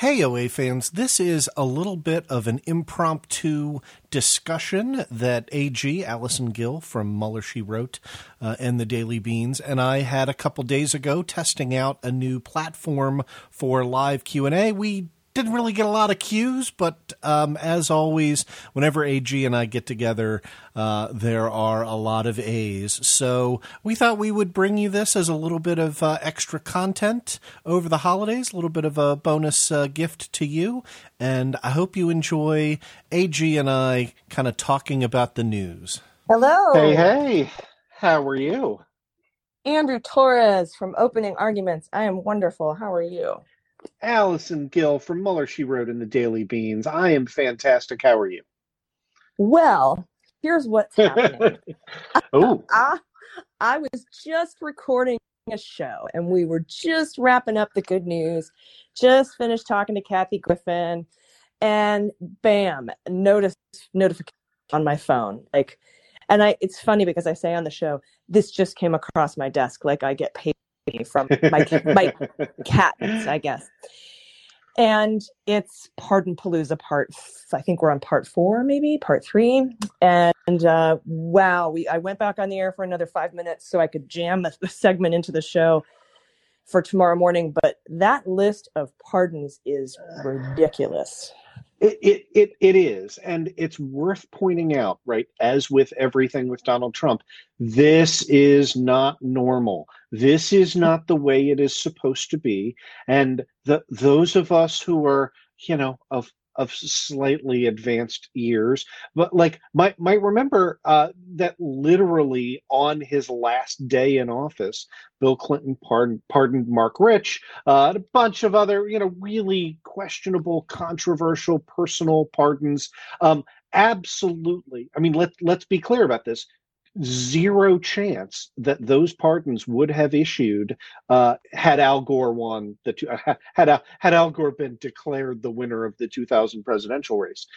Hey, OA fans, this is a little bit of an impromptu discussion that AG, Allison Gill from Mueller, She Wrote, and the Daily Beans, and I had a couple days ago testing out a new platform for live Q&A. We didn't really get a lot of cues, but as always, whenever AG and I get together, there are a lot of A's. So we thought we would bring you this as a little bit of extra content over the holidays, a little bit of a bonus gift to you. And I hope you enjoy AG and I kind of talking about the news. Hello. Hey. How are you? Andrew Torres from Opening Arguments. I am wonderful. How are you? Allison Gill from Mueller, She Wrote in the Daily Beans. I am fantastic. How are you? Well, here's what's happening. Oh. I was just recording a show, and we were just wrapping up the good news, just finished talking to Kathy Griffin, and bam, notification on my phone. It's funny because I say on the show, this just came across my desk like I get paid from my cats, I guess. And it's Pardonpalooza I think we're on part 4, maybe part 3. And wow, I went back on the air for another 5 minutes so I could jam a segment into the show for tomorrow morning. But that list of pardons is ridiculous. It is, and it's worth pointing out, right, as with everything with Donald Trump, this is not normal. This is not the way it is supposed to be. And those of us who are, of slightly advanced years, but might remember that literally on his last day in office, Bill Clinton pardoned Mark Rich, and a bunch of other, really questionable, controversial, personal pardons. Absolutely. I mean, let's be clear about this. Zero chance that those pardons would have issued had Al Gore won had Al Gore been declared the winner of the 2000 presidential race.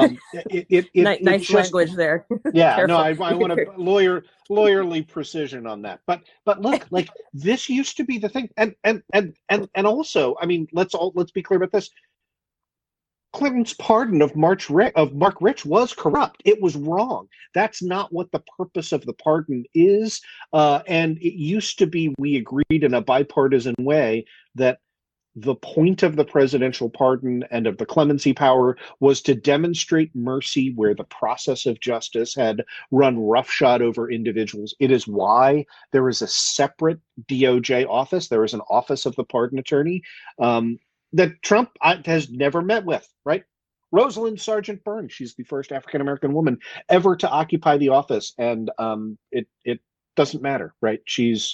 Nice language there. Yeah, no, I want a lawyerly precision on that. But look, this used to be the thing, and also, I mean, let's be clear about this. Clinton's pardon of Mark Rich was corrupt. It was wrong. That's not what the purpose of the pardon is. And it used to be, we agreed in a bipartisan way that the point of the presidential pardon and of the clemency power was to demonstrate mercy where the process of justice had run roughshod over individuals. It is why there is a separate DOJ office. There is an office of the pardon attorney. That Trump has never met with, right? Rosalind Sargent Burns, she's the first African-American woman ever to occupy the office. And it doesn't matter, right? She's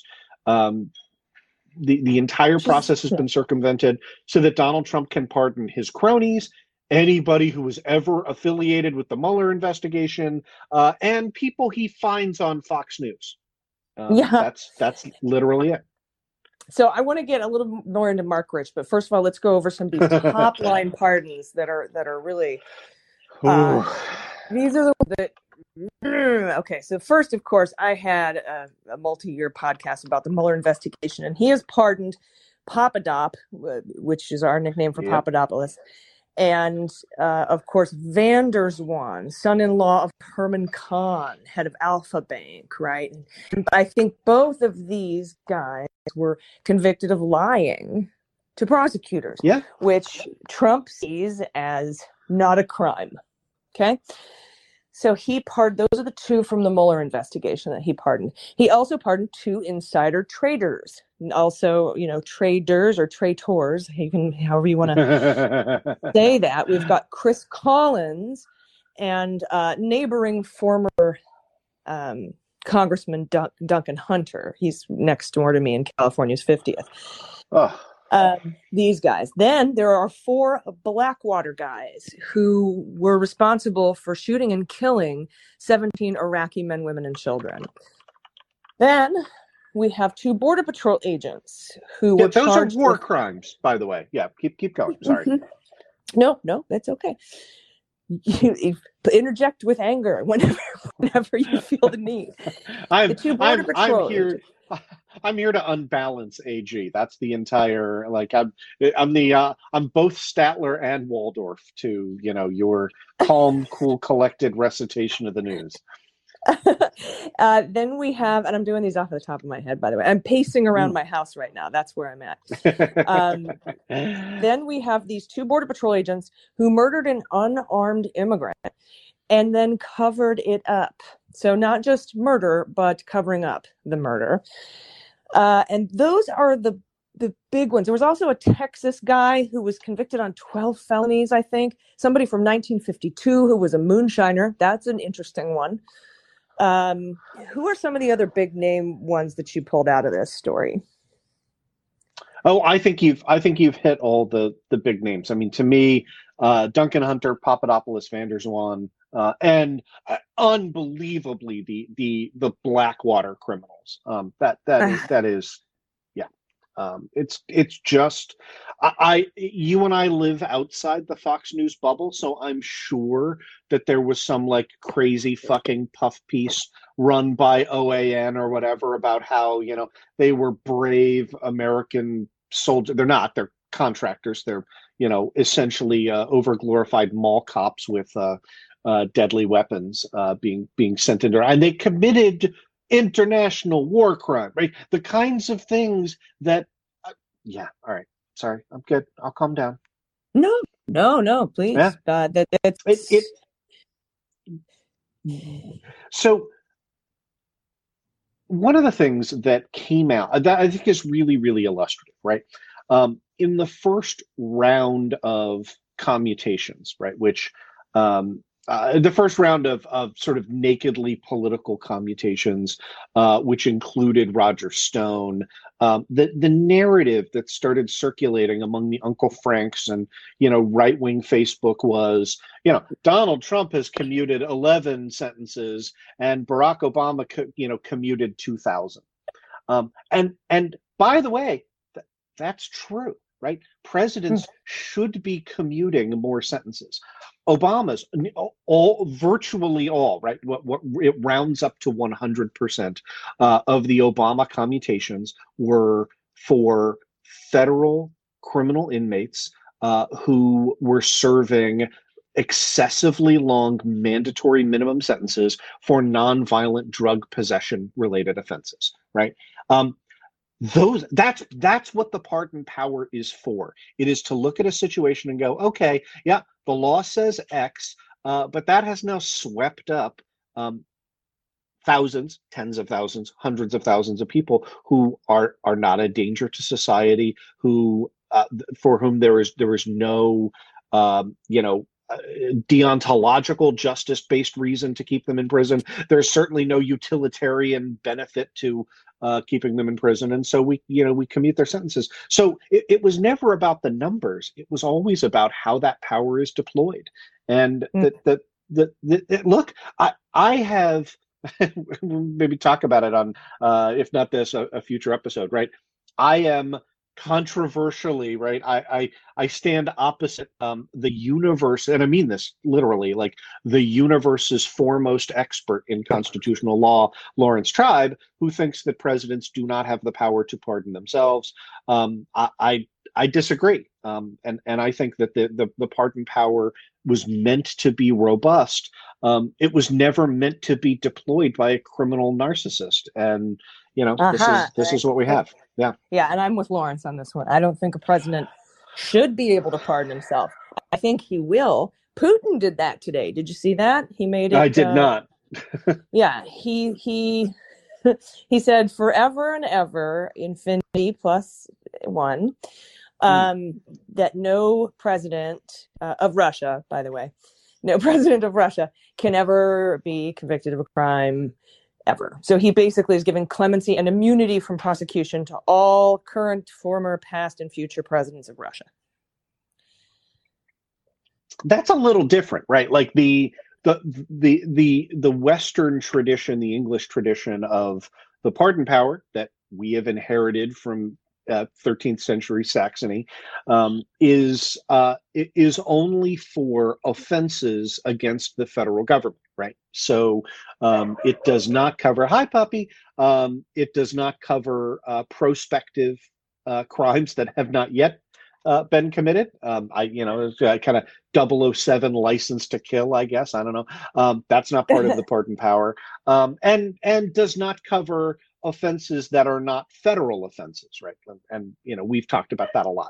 the entire process has been circumvented so that Donald Trump can pardon his cronies, anybody who was ever affiliated with the Mueller investigation, and people he finds on Fox News. That's literally it. So I want to get a little more into Mark Rich, but first of all, let's go over some of these top line pardons that are really. These are the okay. So first, of course, I had a multi-year podcast about the Mueller investigation, and he has pardoned Papadop, which is our nickname for Papadopoulos, and of course Van der Zwaan, son-in-law of Herman Kahn, head of Alpha Bank, right? And I think both of these guys were convicted of lying to prosecutors, which Trump sees as not a crime. Okay. So he pardoned, those are the two from the Mueller investigation that he pardoned. He also pardoned 2 insider traders, and also, traders or traitors, you can, however you want to say that. We've got Chris Collins and neighboring former Congressman Duncan Hunter. He's next door to me in California's 50th. These guys. Then there are 4 Blackwater guys who were responsible for shooting and killing 17 Iraqi men, women, and children. Then we have 2 Border Patrol agents who were those charged are war with crimes, by the way. Yeah, keep going. Sorry. No, that's okay. You interject with anger whenever you feel the need. I'm here. I'm here to unbalance AG. That's the entire like I'm both Statler and Waldorf to your calm, cool, collected recitation of the news. Then we have, and I'm doing these off the top of my head, by the way. I'm pacing around my house right now. That's where I'm at. Then we have these 2 Border Patrol agents who murdered an unarmed immigrant and then covered it up. So not just murder, but covering up the murder. And those are the big ones. There was also a Texas guy who was convicted on 12 felonies, I think. Somebody from 1952 who was a moonshiner. That's an interesting one. Who are some of the other big name ones that you pulled out of this story? Oh, I think you've hit all the big names. I mean, to me, Duncan Hunter, Papadopoulos, van der Zwaan, and unbelievably the Blackwater criminals. That is it's just you and I live outside the Fox News bubble, so I'm sure that there was some like crazy fucking puff piece run by OAN or whatever about how they were brave American soldiers. They're contractors. They're essentially overglorified mall cops with deadly weapons being sent into, and they committed international war crime, right? The kinds of things that, all right. Sorry, I'm good. I'll calm down. No, please. Yeah. So one of the things that came out that I think is really, really illustrative, right? In the first round of commutations, right, which the first round of sort of nakedly political commutations, which included Roger Stone, the narrative that started circulating among the Uncle Franks and right-wing Facebook was Donald Trump has commuted 11 sentences and Barack Obama commuted 2,000. And by the way, that's true. Right? Presidents should be commuting more sentences. Obama's virtually all, right? What it rounds up to 100% of the Obama commutations were for federal criminal inmates who were serving excessively long mandatory minimum sentences for nonviolent drug possession related offenses, right? That's what the pardon power is for. It is to look at a situation and go, okay, yeah, the law says X, but that has now swept up thousands, tens of thousands, hundreds of thousands of people who are not a danger to society, who for whom there is no deontological justice-based reason to keep them in prison. There's certainly no utilitarian benefit to keeping them in prison, and so we commute their sentences. So it was never about the numbers. It was always about how that power is deployed. And look, I have maybe talk about it on if not this, a future episode. Right, I am controversially, right, I stand opposite the universe, and I mean this literally, like the universe's foremost expert in constitutional law, Lawrence Tribe, who thinks that presidents do not have the power to pardon themselves. I disagree, and I think that the pardon power was meant to be robust. It was never meant to be deployed by a criminal narcissist, and this is what we have. Yeah, and I'm with Lawrence on this one. I don't think a president should be able to pardon himself. I think he will. Putin did that today. Did you see that? He made it. I did not. Yeah, he said forever and ever, infinity plus one, that no president of Russia, by the way, no president of Russia can ever be convicted of a crime ever. So he basically is giving clemency and immunity from prosecution to all current, former, past, and future presidents of Russia. That's a little different, right? Like the Western tradition, the English tradition of the pardon power that we have inherited from 13th century Saxony, is only for offenses against the federal government, right? So it does not cover, hi puppy, it does not cover prospective crimes that have not yet been committed. Kind of 007 license to kill, I guess. I don't know. That's not part of the pardon power, and does not cover offenses that are not federal offenses, right? And we've talked about that a lot.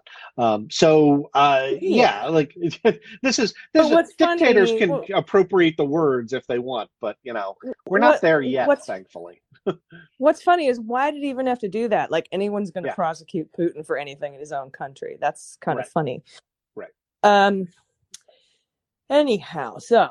Like this is dictators can appropriate the words if they want, but we're not there yet, thankfully. What's funny is, why did he even have to do that? Like, anyone's going to prosecute Putin for anything in his own country. That's kind of funny. Right. Anyhow, so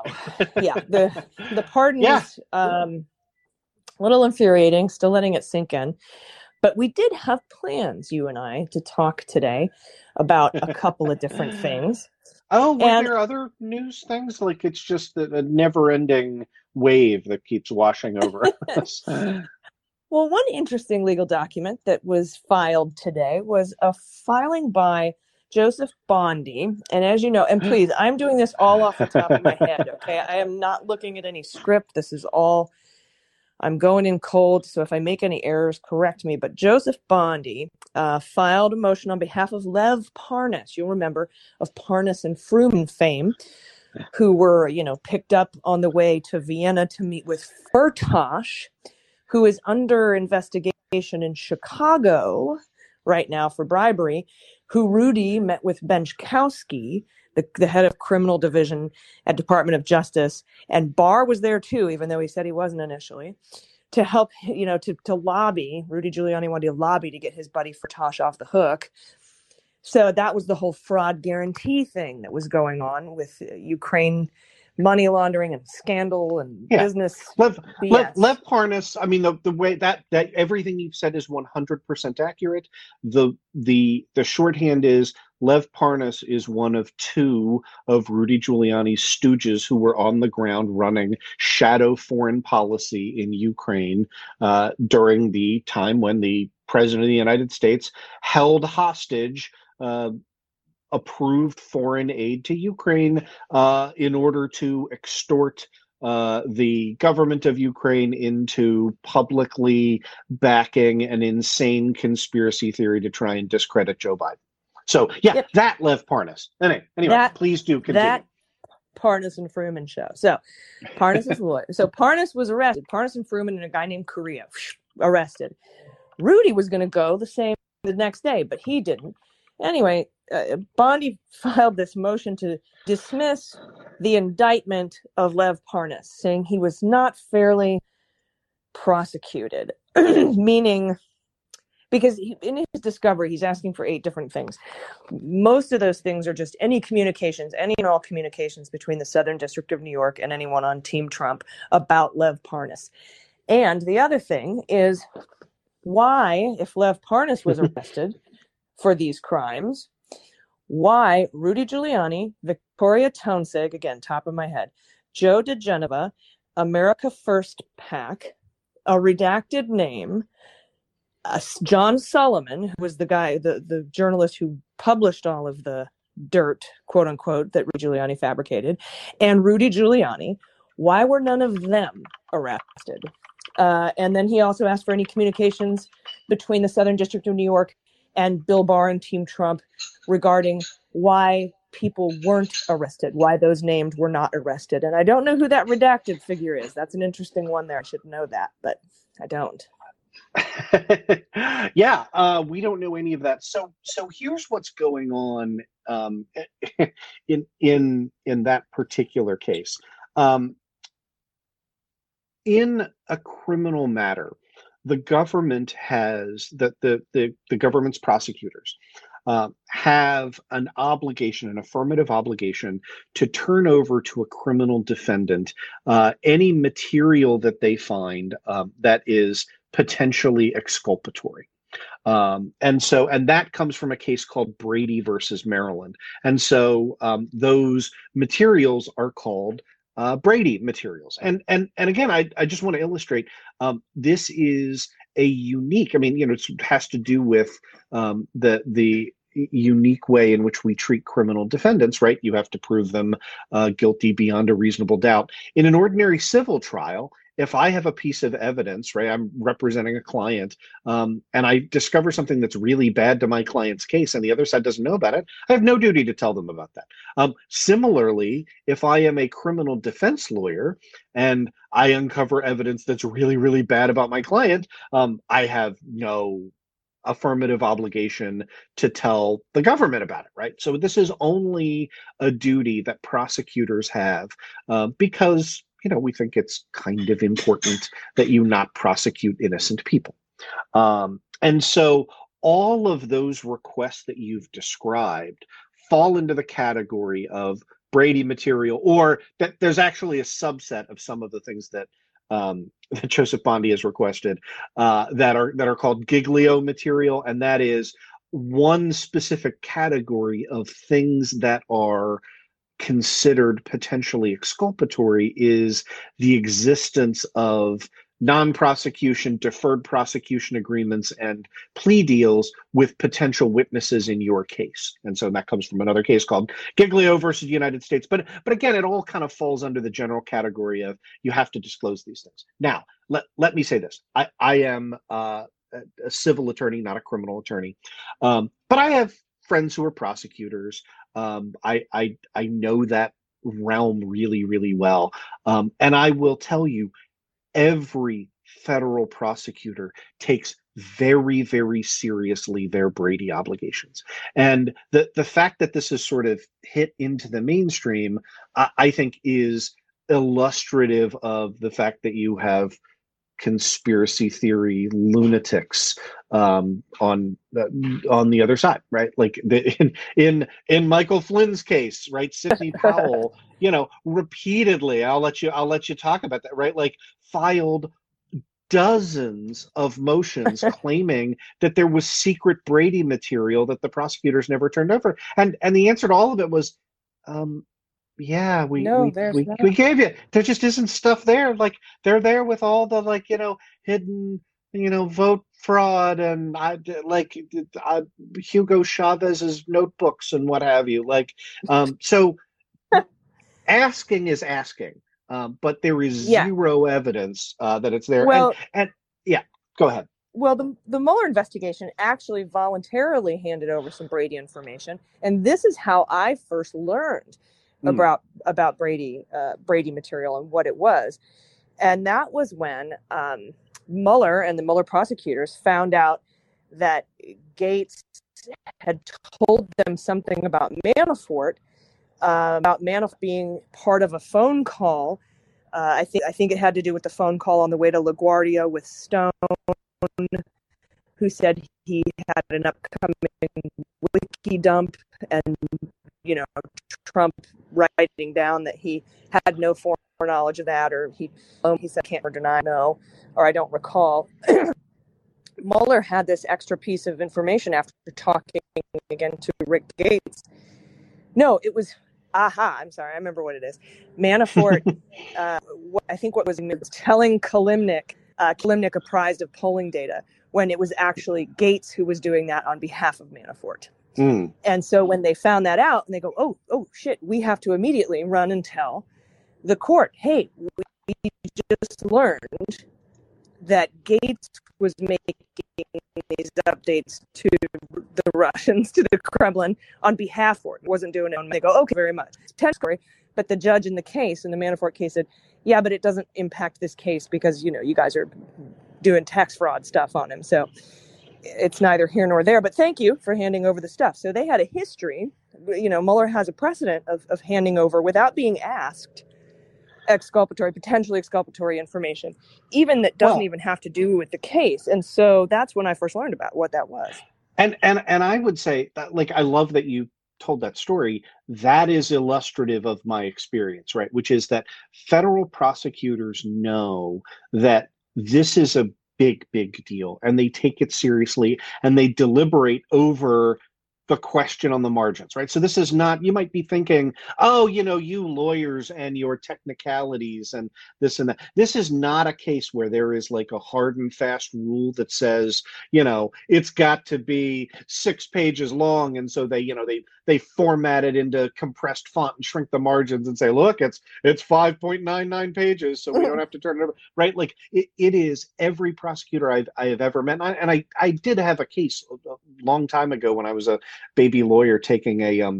the pardon is a little infuriating, still letting it sink in. But we did have plans, you and I, to talk today about a couple of different things. Oh, were there other news things? Like, it's just a never-ending wave that keeps washing over us. Well, one interesting legal document that was filed today was a filing by Joseph Bondy. And as you know, and please, I'm doing this all off the top of my head, okay? I am not looking at any script. This is all, I'm going in cold. So if I make any errors, correct me. But Joseph Bondy filed a motion on behalf of Lev Parnas. You'll remember, of Parnas and Fruman fame, who were, picked up on the way to Vienna to meet with Firtash, who is under investigation in Chicago right now for bribery, who Rudy met with Benchkowski, the head of criminal division at Department of Justice, and Barr was there too, even though he said he wasn't initially, to help, to lobby. Rudy Giuliani wanted to lobby to get his buddy Firtash off the hook. So that was the whole fraud guarantee thing that was going on with Ukraine money laundering and scandal and business. Lev Parnas, I mean, the way that everything you've said is 100% accurate. The shorthand is Lev Parnas is one of two of Rudy Giuliani's stooges who were on the ground running shadow foreign policy in Ukraine during the time when the President of the United States held hostage approved foreign aid to Ukraine in order to extort the government of Ukraine into publicly backing an insane conspiracy theory to try and discredit Joe Biden. So, that Lev Parnas. Anyway, please do continue. That Parnas and Fruman show. So, Parnas is lawyer. So, Parnas was arrested. Parnas and Fruman and a guy named Correa arrested. Rudy was going to go the next day, but he didn't. Anyway, Bondy filed this motion to dismiss the indictment of Lev Parnas, saying he was not fairly prosecuted, meaning because in his discovery, he's asking for 8 different things. Most of those things are just any and all communications between the Southern District of New York and anyone on Team Trump about Lev Parnas. And the other thing is, why, if Lev Parnas was arrested for these crimes, why Rudy Giuliani, Victoria Toensig, again, top of my head, Joe DeGeneva, America First PAC, a redacted name, John Solomon, who was the guy, the journalist who published all of the dirt, quote unquote, that Rudy Giuliani fabricated, and Rudy Giuliani, why were none of them arrested? And then he also asked for any communications between the Southern District of New York and Bill Barr and Team Trump regarding why people weren't arrested, why those named were not arrested. And I don't know who that redacted figure is. That's an interesting one there. I should know that, but I don't. We don't know any of that. So here's what's going on in that particular case. In a criminal matter, the government has the government's prosecutors have an affirmative obligation to turn over to a criminal defendant any material that they find that is potentially exculpatory. And that comes from a case called Brady versus Maryland. And so those materials are called Brady materials. And again, I just want to illustrate, this is a unique, I mean, it has to do with the unique way in which we treat criminal defendants, right? You have to prove them guilty beyond a reasonable doubt. In an ordinary civil trial, if I have a piece of evidence, right, I'm representing a client, and I discover something that's really bad to my client's case and the other side doesn't know about it, I have no duty to tell them about that. Similarly, if I am a criminal defense lawyer and I uncover evidence that's really, really bad about my client, I have no affirmative obligation to tell the government about it, right? So this is only a duty that prosecutors have because we think it's kind of important that you not prosecute innocent people. And so all of those requests that you've described fall into the category of Brady material, or that there's actually a subset of some of the things that that Joseph Bondi has requested that are called Giglio material, and that is one specific category of things that are considered potentially exculpatory is the existence of non-prosecution, deferred prosecution agreements, and plea deals with potential witnesses in your case. And so that comes from another case called Giglio versus United States. But again, it all kind of falls under the general category of you have to disclose these things. Now, let me say this. I am a civil attorney, not a criminal attorney. But I have friends who are prosecutors. I know that realm really, really well. And I will tell you, every federal prosecutor takes very, very seriously their Brady obligations. And the fact that this has sort of hit into the mainstream, I think is illustrative of the fact that you have conspiracy theory lunatics on the other side, right? Like in Michael Flynn's case, right? Sidney Powell, repeatedly, I'll let you talk about that, right? Like filed dozens of motions claiming that there was secret Brady material that the prosecutors never turned over, and the answer to all of it was, yeah, we gave you. There just isn't stuff there. Like they're there with all the hidden vote fraud and Hugo Chavez's notebooks and what have you. So asking is asking, but there is zero evidence that it's there. Well, and yeah, go ahead. Well, the Mueller investigation actually voluntarily handed over some Brady information, and this is how I first learned about Brady material and what it was. And that was when Mueller and the Mueller prosecutors found out that Gates had told them something about Manafort being part of a phone call. I think it had to do with the phone call on the way to LaGuardia with Stone, who said he had an upcoming wiki dump, and Trump writing down that he had no foreknowledge of that, or he said can't or deny no, or I don't recall. Mueller had this extra piece of information after talking again to Rick Gates. No, it was I'm sorry, I remember what it is. Manafort, I think what was telling Kilimnik apprised of polling data, when it was actually Gates who was doing that on behalf of Manafort. And so when they found that out, and they go, oh shit, we have to immediately run and tell the court, hey, we just learned that Gates was making these updates to the Russians, to the Kremlin, on behalf of it. Wasn't doing it. And they go, okay, very much. Story. But the judge in the Manafort case said, yeah, but it doesn't impact this case because, you guys are doing tax fraud stuff on him. So it's neither here nor there, but thank you for handing over the stuff. So they had a history, Mueller has a precedent of handing over without being asked potentially exculpatory information, even that doesn't even have to do with the case. And so that's when I first learned about what that was. And I would say that, I love that you told that story. That is illustrative of my experience, right? Which is that federal prosecutors know that this is a big, big deal, and they take it seriously, and they deliberate over the question on the margins, right? So this is not, you might be thinking, oh, you lawyers and your technicalities and this and that. This is not a case where there is like a hard and fast rule that says, it's got to be 6 pages long. And so they format it into compressed font and shrink the margins and say, look, it's 5.99 pages, so we don't have to turn it over, right? Like it is every prosecutor I have ever met. And I did have a case a long time ago when I was a baby lawyer taking a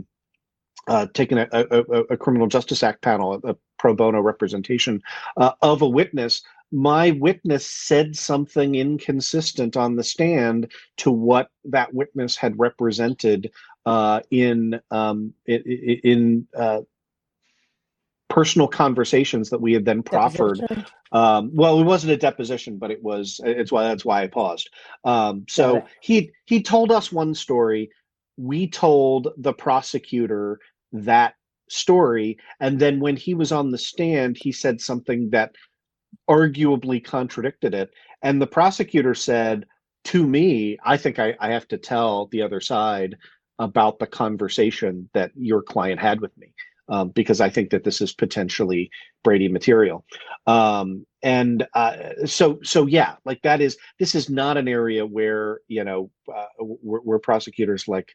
Criminal Justice Act panel, a pro bono representation of a witness. My witness said something inconsistent on the stand to what that witness had represented in personal conversations that we had then proffered. Well, it wasn't a deposition, but that's why I paused. So he told us one story. We told the prosecutor that story. And then when he was on the stand, he said something that arguably contradicted it. And the prosecutor said to me, I think I have to tell the other side about the conversation that your client had with me. Because I think that this is potentially Brady material. So yeah, like this is not an area where, where prosecutors are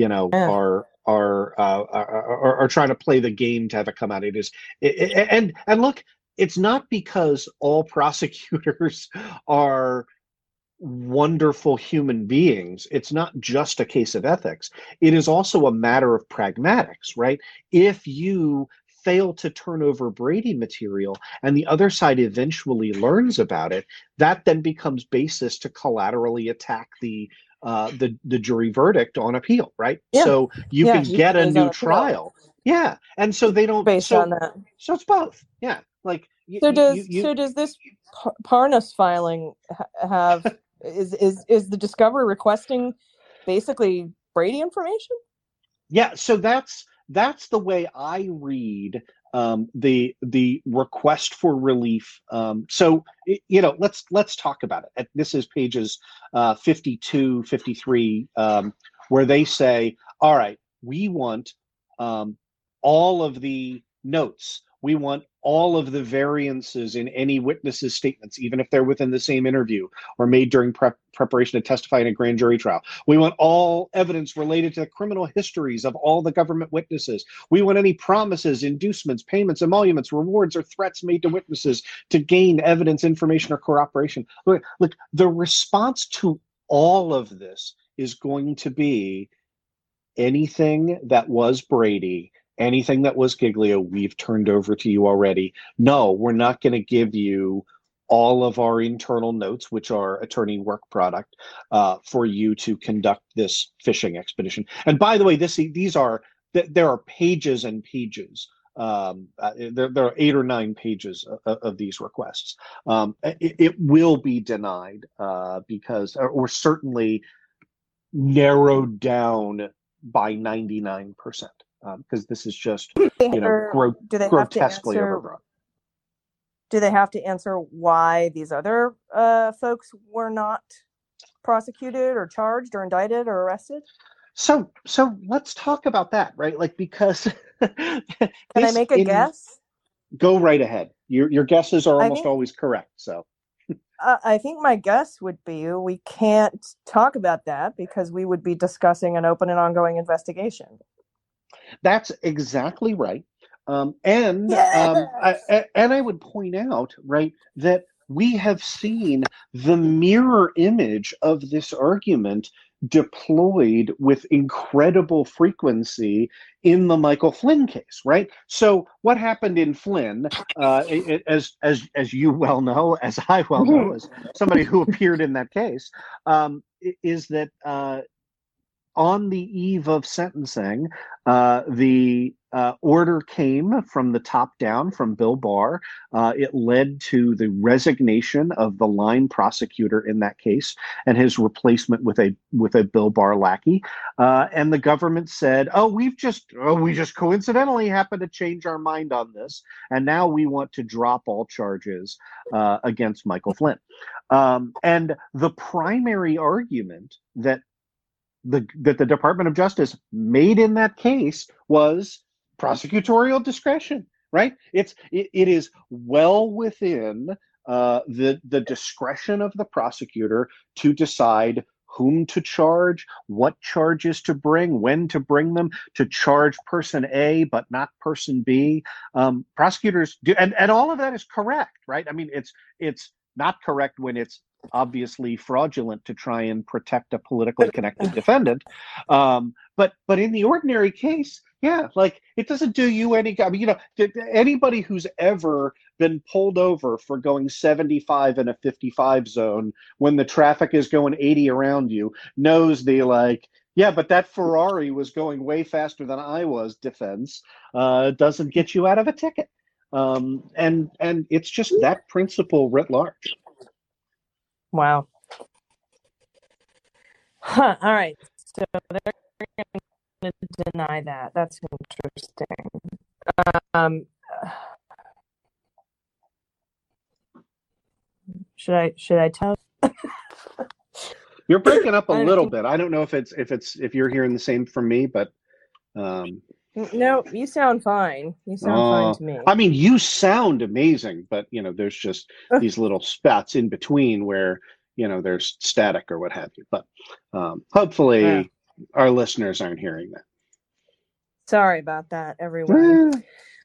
trying to play the game to have it come out. It is, and look, it's not because all prosecutors are wonderful human beings. It's not just a case of ethics. It is also a matter of pragmatics, right? If you fail to turn over Brady material and the other side eventually learns about it, that then becomes basis to collaterally attack the jury verdict on appeal, right? Yeah. So you can get a new trial. Yeah. And so they don't based on that. So it's both. Yeah. Like does this Parnas filing have is the discovery requesting basically Brady information? Yeah, so that's the way I read the request for relief. So let's talk about it. This is pages 52, 53, where they say, all right, we want all of the notes. We want all of the variances in any witness's statements, even if they're within the same interview or made during preparation to testify in a grand jury trial. We want all evidence related to the criminal histories of all the government witnesses. We want any promises, inducements, payments, emoluments, rewards, or threats made to witnesses to gain evidence, information, or cooperation. Look, the response to all of this is going to be anything that was Brady, anything that was Giglio, we've turned over to you already. No, we're not going to give you all of our internal notes, which are attorney work product, for you to conduct this fishing expedition. And by the way, there are pages and pages. There are 8 or 9 pages of these requests. It will be denied because, or certainly narrowed down by 99%. Because this is just grotesquely overbroad. Do they have to answer why these other folks were not prosecuted or charged or indicted or arrested? So let's talk about that, right? Like, because can I make a guess? Go right ahead. Your guesses are almost always correct. So I think my guess would be we can't talk about that because we would be discussing an open and ongoing investigation. That's exactly right. And I would point out, right, that we have seen the mirror image of this argument deployed with incredible frequency in the Michael Flynn case, right? So what happened in Flynn, as you well know, as I well know, as somebody who appeared in that case, is that on the eve of sentencing, the order came from the top down from Bill Barr. It led to the resignation of the line prosecutor in that case and his replacement with a Bill Barr lackey. And the government said, we just coincidentally happened to change our mind on this, and now we want to drop all charges against Michael Flynn. And the primary argument that that the Department of Justice made in that case was prosecutorial discretion, right? It is well within the discretion of the prosecutor to decide whom to charge, what charges to bring, when to bring them, to charge person A but not person B. Prosecutors do, and all of that is correct, right? I mean, it's not correct when it's obviously fraudulent to try and protect a politically connected defendant. But in the ordinary case, yeah, like it doesn't do you any. I mean, anybody who's ever been pulled over for going 75 in a 55 zone when the traffic is going 80 around you knows the like, yeah, but that Ferrari was going way faster than I was. Defense doesn't get you out of a ticket, and it's just that principle writ large. Wow. Huh. All right. So they're going to deny that. That's interesting. Should I tell? You're breaking up a little bit. I don't know if you're hearing the same from me, but no, you sound fine. You sound fine to me. I mean, you sound amazing, but there's just these little spats in between where there's static or what have you. But hopefully, our listeners aren't hearing that. Sorry about that, everyone.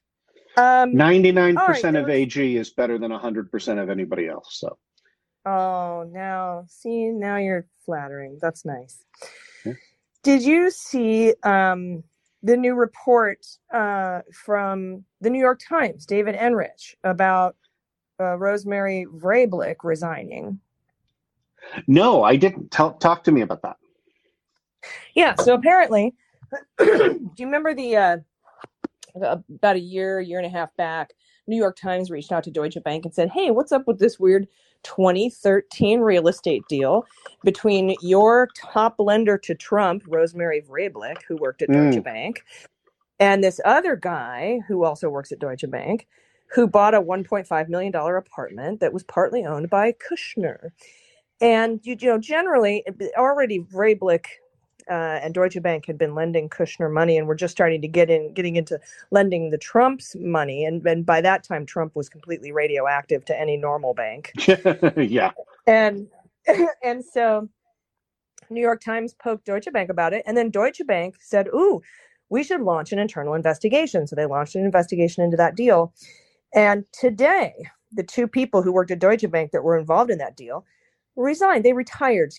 99% of AG is better than 100% of anybody else. So. Oh, now you're flattering. That's nice. Yeah. Did you see the new report from the New York Times, David Enrich, about Rosemary Vrablic resigning? No, I didn't. Talk to me about that. Yeah, so apparently, do you remember about a year and a half back, New York Times reached out to Deutsche Bank and said, hey, what's up with this weird 2013 real estate deal between your top lender to Trump, Rosemary Vrablic, who worked at Deutsche Bank, and this other guy who also works at Deutsche Bank, who bought a $1.5 million apartment that was partly owned by Kushner. And, generally, already Vrablic and Deutsche Bank had been lending Kushner money, and we're just starting to getting into lending the Trump's money. And by that time, Trump was completely radioactive to any normal bank. Yeah. And so New York Times poked Deutsche Bank about it. And then Deutsche Bank said, ooh, we should launch an internal investigation. So they launched an investigation into that deal. And today, the two people who worked at Deutsche Bank that were involved in that deal resigned. They retired.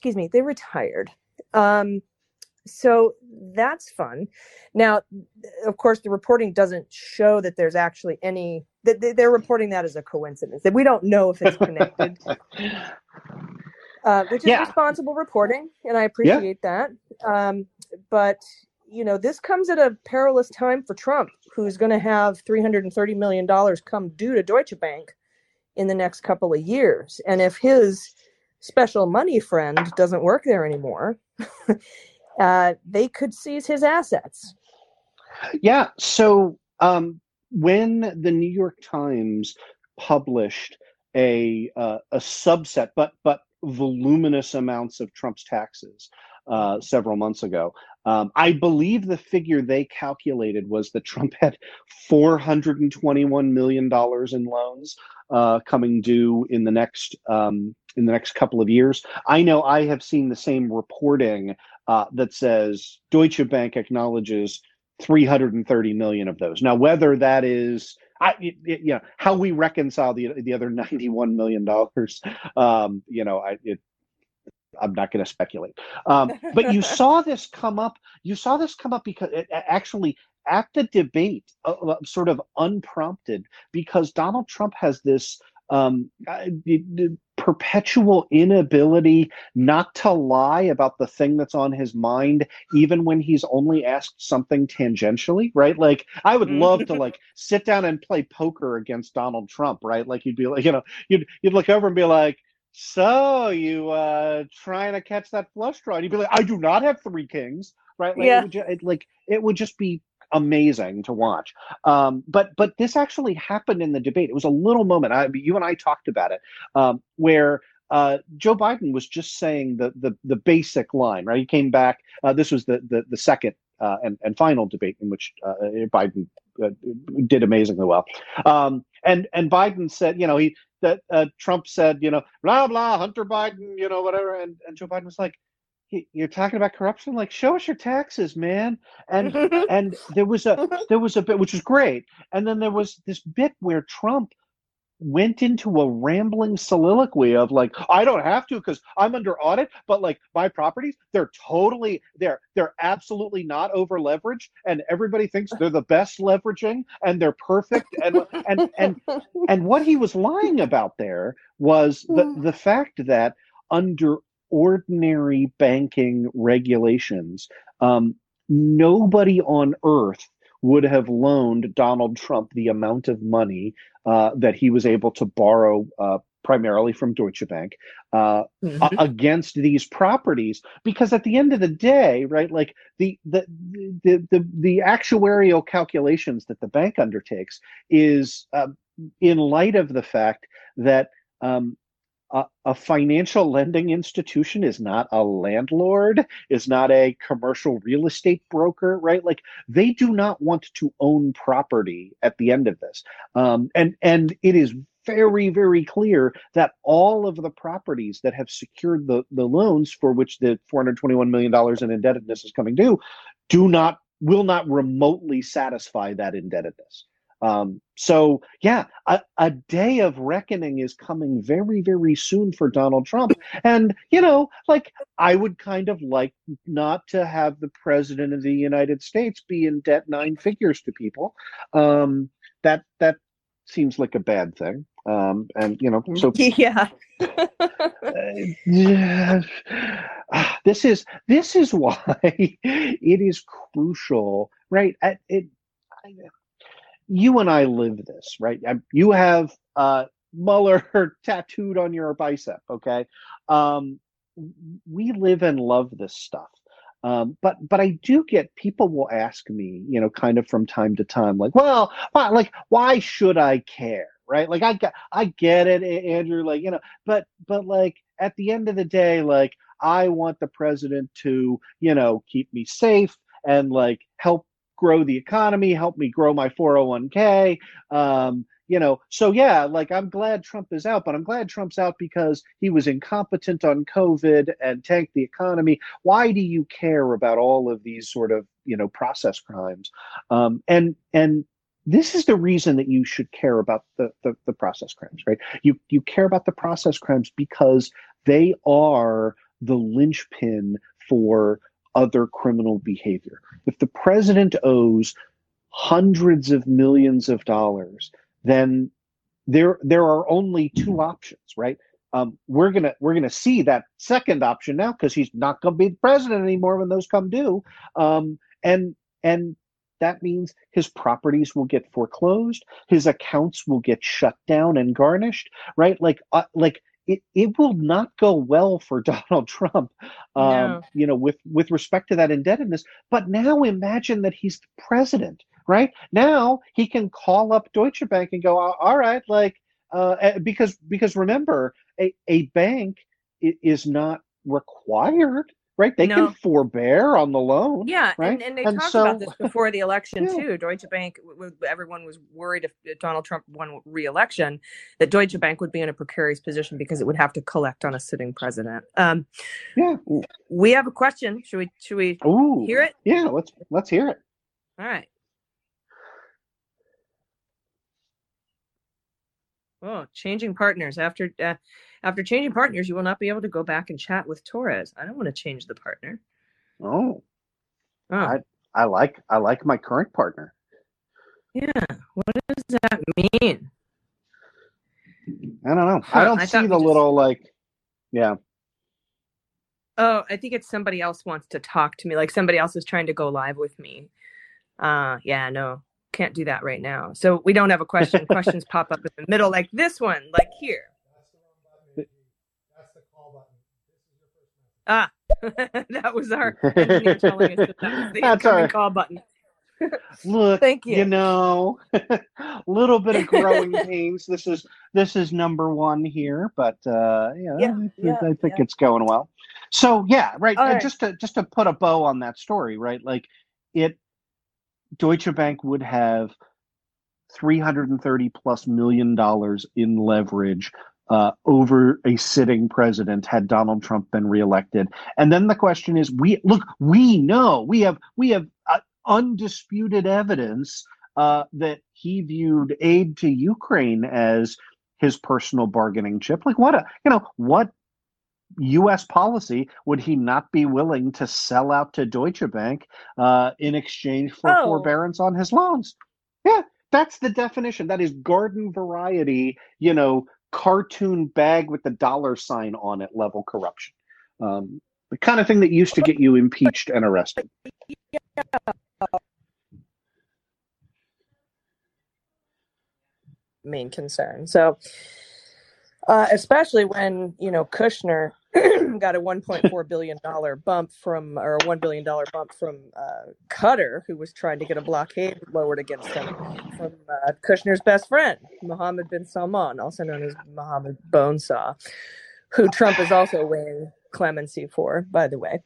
So that's fun. Now, of course, the reporting doesn't show that there's actually any, that they're reporting that as a coincidence, that we don't know if it's connected, which is responsible reporting, and I appreciate that. But, this comes at a perilous time for Trump, who's going to have $330 million come due to Deutsche Bank in the next couple of years. And if his special money friend doesn't work there anymore, they could seize his assets. Yeah. So when the New York Times published a subset, but voluminous amounts of Trump's taxes several months ago, I believe the figure they calculated was that Trump had $421 million in loans coming due in the next couple of years. I know I have seen the same reporting that says Deutsche Bank acknowledges 330 million of those. Now, whether that is, how we reconcile the other $91 million, I'm not going to speculate. But you saw this come up. Because it actually at the debate, sort of unprompted, because Donald Trump has this perpetual inability not to lie about the thing that's on his mind, even when he's only asked something tangentially, right? Like, I would love to sit down and play poker against Donald Trump, right? Like, you'd be like, you'd look over and be like, so you trying to catch that flush draw? And you'd be like, I do not have three kings, right? Like, it would just be amazing to watch. But this actually happened in the debate. It was a little moment. You and I talked about it, where Joe Biden was just saying the basic line, right? He came back. This was the second and final debate in which Biden did amazingly well. And Biden said, Trump said, blah blah, Hunter Biden, whatever, and Joe Biden was like, you're talking about corruption? Like, show us your taxes, man. And there was a bit which was great, and then there was this bit where Trump went into a rambling soliloquy of like, I don't have to because I'm under audit, but like my properties, they're absolutely not over leveraged, and everybody thinks they're the best leveraging and they're perfect. And what he was lying about there was the fact that under ordinary banking regulations, nobody on earth would have loaned Donald Trump the amount of money that he was able to borrow primarily from Deutsche Bank against these properties, because at the end of the day, right, like the actuarial calculations that the bank undertakes is in light of the fact that a financial lending institution is not a landlord, is not a commercial real estate broker, right? Like they do not want to own property at the end of this. And it is very, very clear that all of the properties that have secured the loans for which the $421 million in indebtedness is coming due will not remotely satisfy that indebtedness. So yeah, a day of reckoning is coming very, very soon for Donald Trump. And, like I would kind of like not to have the president of the United States be in debt 9 figures to people. That seems like a bad thing. So yeah. This is why it is crucial, right? You and I live this, right? You have Mueller tattooed on your bicep, okay? We live and love this stuff. But I do get people will ask me, kind of from time to time, like, well, why should I care, right? Like I get it, Andrew, like, but like at the end of the day, like I want the president to, keep me safe and like help grow the economy, help me grow my 401k. So yeah, like I'm glad Trump is out, but I'm glad Trump's out because he was incompetent on COVID and tanked the economy. Why do you care about all of these sort of, process crimes? And this is the reason that you should care about the process crimes, right? You care about the process crimes because they are the linchpin for other criminal behavior. If the president owes hundreds of millions of dollars, then there are only 2 options, right? We're gonna see that second option now because he's not gonna be the president anymore when those come due, and that means his properties will get foreclosed, his accounts will get shut down and garnished, right? It will not go well for Donald Trump, No. With respect to that indebtedness. But now imagine that he's the president, right? Now he can call up Deutsche Bank and go, all right, like, because remember, a bank is not required, right? They can forbear on the loan. Yeah, right? and they talked about this before the election too. Deutsche Bank, everyone was worried if Donald Trump won re-election, that Deutsche Bank would be in a precarious position because it would have to collect on a sitting president. We have a question. Should we hear it? Yeah, let's hear it. All right. Oh, changing partners. After changing partners, you will not be able to go back and chat with Torres. I don't want to change the partner. Oh. I like my current partner. Yeah. What does that mean? I don't know. I don't see the little like, yeah. Oh, I think it's somebody else wants to talk to me. Like somebody else is trying to go live with me. Yeah, no, can't do that right now. So we don't have a question. Questions pop up in the middle, like this one, like here. That's the call button. That was our engineer telling us that was the incoming call button. Look, Thank you. a little bit of growing pains. This is number one here, but I think it's going well. So yeah, right. All right. Just to put a bow on that story, right? Like Deutsche Bank would have $330+ million in leverage over a sitting president had Donald Trump been reelected. And then the question is, we know we have undisputed evidence that he viewed aid to Ukraine as his personal bargaining chip. Like what U.S. policy would he not be willing to sell out to Deutsche Bank in exchange for forbearance on his loans? Yeah, that's the definition. That is garden variety, cartoon bag with the dollar sign on it level corruption. The kind of thing that used to get you impeached and arrested. Main concern. So, especially when Kushner got a $1.4 billion bump from, or a $1 billion bump from Qatar, who was trying to get a blockade lowered against him from Kushner's best friend, Mohammed bin Salman, also known as Mohammed Bonesaw, who Trump is also weighing clemency for, by the way.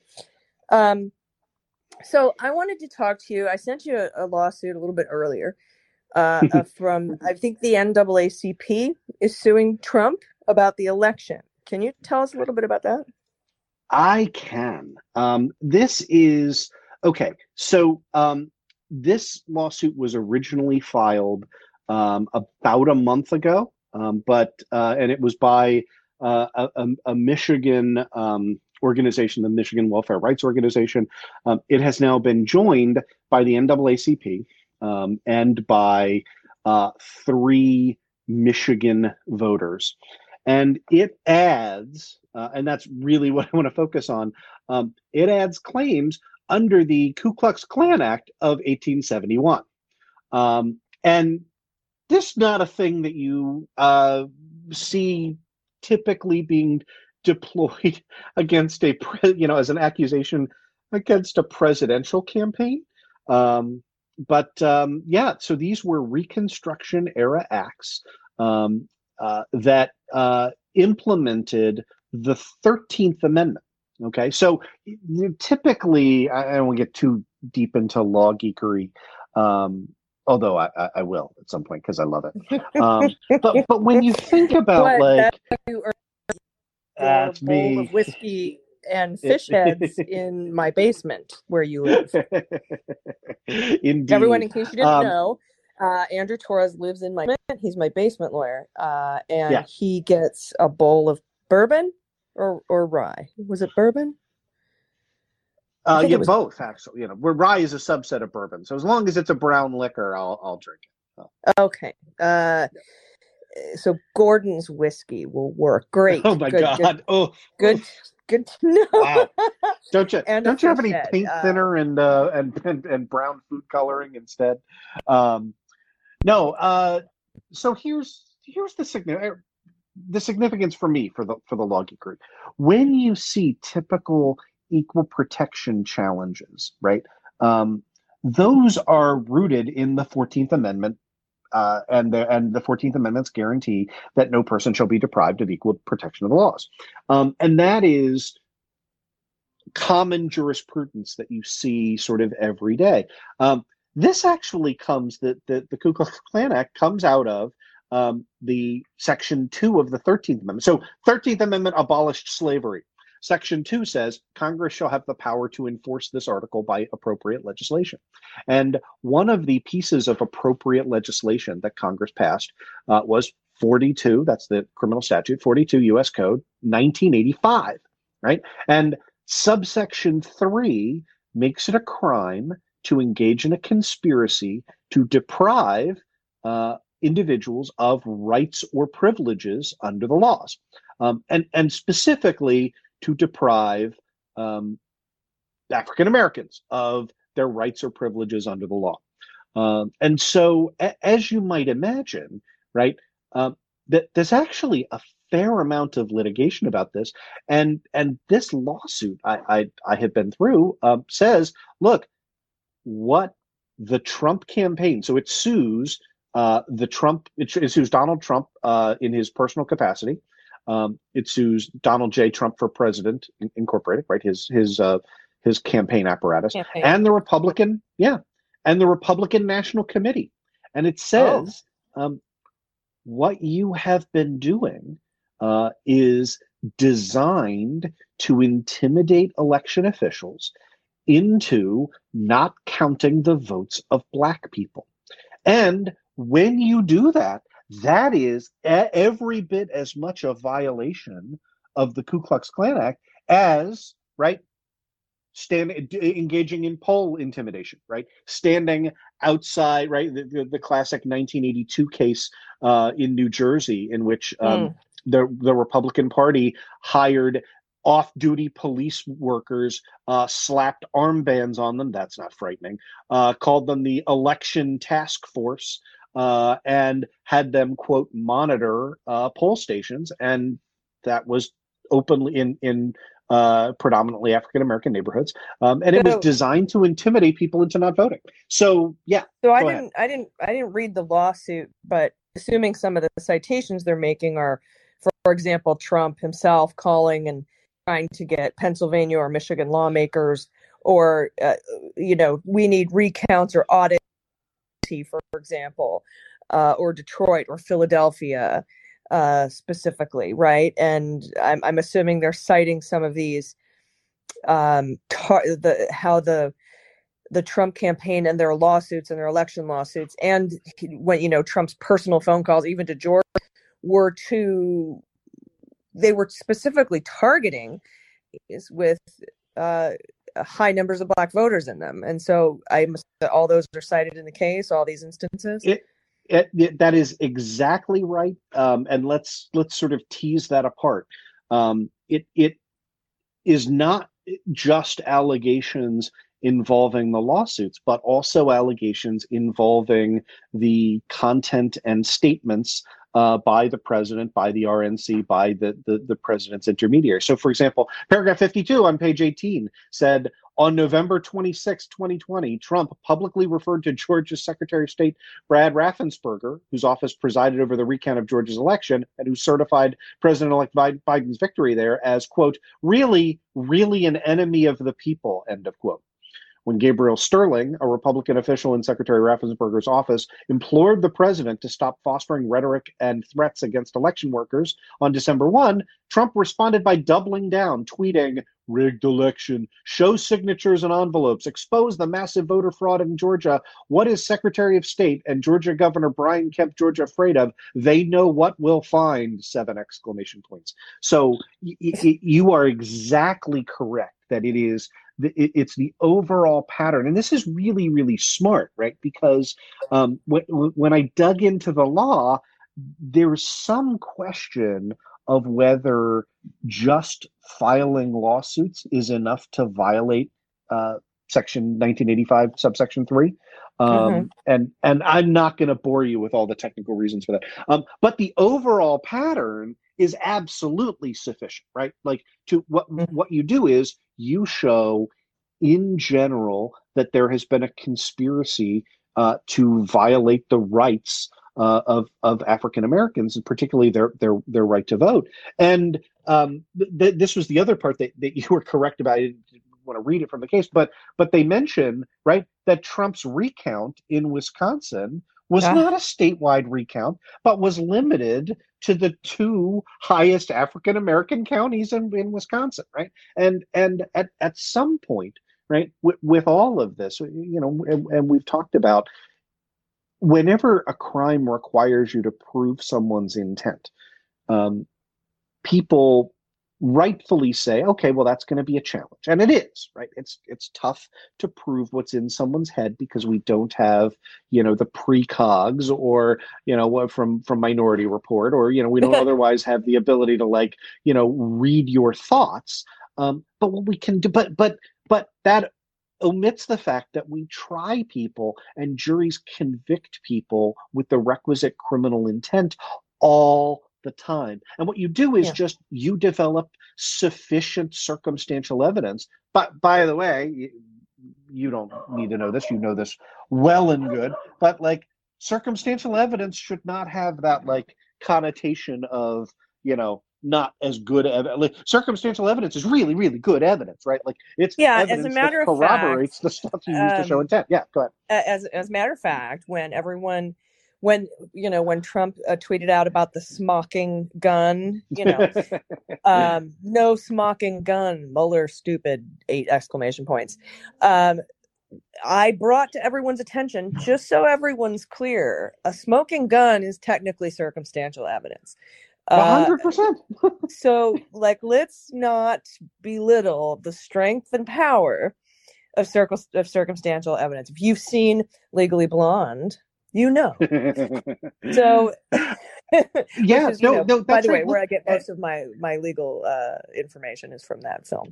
So I wanted to talk to you. I sent you a lawsuit a little bit earlier from, I think the NAACP is suing Trump about the election. Can you tell us a little bit about that? I can. This is okay. So this lawsuit was originally filed about a month ago, and it was by a Michigan organization, the Michigan Welfare Rights Organization. It has now been joined by the NAACP and by 3 Michigan voters. And it adds, and that's really what I want to focus on, it adds claims under the Ku Klux Klan Act of 1871. And this is not a thing that you see typically being deployed against as an accusation against a presidential campaign. So these were Reconstruction era acts that implemented the 13th Amendment. Okay, so typically, I don't want to get too deep into law geekery, although I will at some point because I love it. But when you think about that's a bowl of whiskey and fish heads in my basement where you live. Indeed. Everyone, in case you didn't know, Andrew Torres lives in my basement. He's my basement lawyer, and he gets a bowl of bourbon or rye. Was it bourbon? Both actually. Where rye is a subset of bourbon, so as long as it's a brown liquor, I'll drink it. Okay. So Gordon's whiskey will work great. Oh my God! Good to know. Wow. Don't you have any paint thinner and brown food coloring instead? No. So here's the significance for me for the law geekery. When you see typical equal protection challenges, right? Those are rooted in the 14th Amendment. And the 14th Amendment's guarantee that no person shall be deprived of equal protection of the laws. And that is common jurisprudence that you see sort of every day. This actually comes, the Ku Klux Klan Act comes out of the Section 2 of the 13th Amendment. So 13th Amendment abolished slavery. Section 2 says Congress shall have the power to enforce this article by appropriate legislation. And one of the pieces of appropriate legislation that Congress passed was 42, that's the criminal statute, 42 U.S. Code, 1985, right? And subsection 3 makes it a crime to engage in a conspiracy to deprive individuals of rights or privileges under the laws. And specifically, to deprive African Americans of their rights or privileges under the law. And so, as you might imagine, right, that there's actually a fair amount of litigation about this. And this lawsuit I have been through says, look, what the Trump campaign. So it sues it sues Donald Trump in his personal capacity. It sues Donald J. Trump for President Incorporated, right? His campaign apparatus, and the Republican National Committee, and it says what you have been doing is designed to intimidate election officials into not counting the votes of Black people. And when you do that, that is every bit as much a violation of the Ku Klux Klan Act as, right, engaging in poll intimidation, right? Standing outside, right? The classic 1982 case in New Jersey in which the Republican Party hired off-duty police workers, slapped armbands on them. That's not frightening. Called them the Election Task Force, and had them, quote, monitor poll stations. And that was openly in predominantly African-American neighborhoods. And it was designed to intimidate people into not voting. So, yeah. So I didn't read the lawsuit, but assuming some of the citations they're making are, for example, Trump himself calling and trying to get Pennsylvania or Michigan lawmakers, or, we need recounts or audit, for example, or Detroit or Philadelphia specifically, right? And I'm assuming they're citing some of these, how the Trump campaign and their lawsuits and their election lawsuits, and when Trump's personal phone calls, even to George, they were specifically targeting is with high numbers of Black voters in them. And so all those are cited in the case, all these instances. That is exactly right. And let's sort of tease that apart. It is not just allegations involving the lawsuits, but also allegations involving the content and statements by the president, by the RNC, by the president's intermediary. So, for example, paragraph 52 on page 18 said, on November 26, 2020, Trump publicly referred to Georgia's Secretary of State, Brad Raffensperger, whose office presided over the recount of Georgia's election and who certified President-elect Biden's victory there, as, quote, really, really an enemy of the people, end of quote. When Gabriel Sterling, a Republican official in Secretary Raffensperger's office, implored the president to stop fostering rhetoric and threats against election workers on December 1, Trump responded by doubling down, tweeting, rigged election, show signatures and envelopes, expose the massive voter fraud in Georgia. What is Secretary of State and Georgia Governor Brian Kemp Georgia afraid of? They know what we'll find, 7 exclamation points. So you are exactly correct that it's the overall pattern. And this is really, really smart, right? Because when I dug into the law, there's some question of whether just filing lawsuits is enough to violate Section 1985, subsection 3. And I'm not going to bore you with all the technical reasons for that. But the overall pattern is absolutely sufficient, right? Like, to what you do is you show in general that there has been a conspiracy to violate the rights of African Americans, and particularly their right to vote. And this was the other part that you were correct about. I didn't want to read it from the case, but they mention, right, that Trump's recount in Wisconsin was not a statewide recount, but was limited to the 2 highest African American counties in Wisconsin, right? And at some point, right, with all of this, and we've talked about, whenever a crime requires you to prove someone's intent, people rightfully say, okay, well, that's going to be a challenge. And it is, right? It's tough to prove what's in someone's head because we don't have, the precogs or, from Minority Report, or, we don't otherwise have the ability to read your thoughts. But what we can do, but that omits the fact that we try people and juries convict people with the requisite criminal intent all the time. And what you do is just you develop sufficient circumstantial evidence. But by the way, you don't need to know this. You know this well and good. But like circumstantial evidence should not have that like connotation of, not as good evidence. Like, circumstantial evidence is really, really good evidence, right? Like it's As a evidence that matter of corroborates fact, the stuff you use to show intent. Yeah, go ahead. As a matter of fact, when Trump tweeted out about the smocking gun, no smocking gun, Mueller stupid, 8 exclamation points. I brought to everyone's attention, just so everyone's clear, a smoking gun is technically circumstantial evidence. 100%. So, let's not belittle the strength and power of circumstantial evidence. If you've seen Legally Blonde, you know. So, yeah, is, by the way, where I get most of my legal information is from that film.